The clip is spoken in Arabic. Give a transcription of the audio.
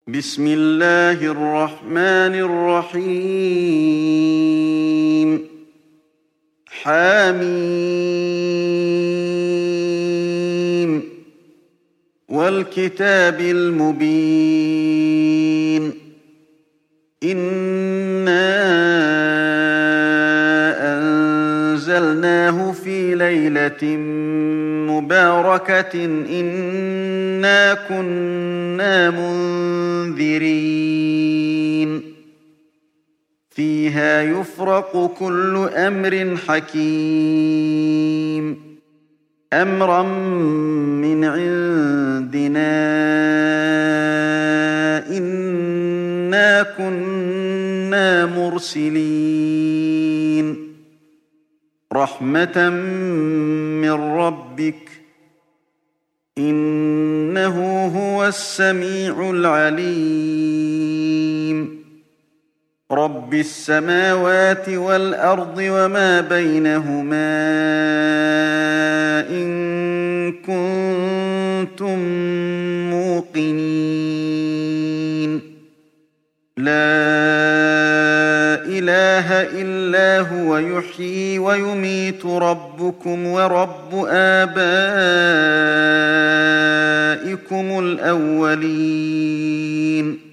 بسم الله الرحمن الرحيم حم والكتاب المبين إنا أنزلناه في ليلة مباركة إنا كنا منذرين فيها يفرق كل أمر حكيم أمرا من عندنا إنا كنا مرسلين رحمة من ربك إنه هو السميع العليم رب السماوات والأرض وما بينهما إن كنتم موقنين لا إله إلا هو يحيي ويميت ربكم ورب آبائكم الأولين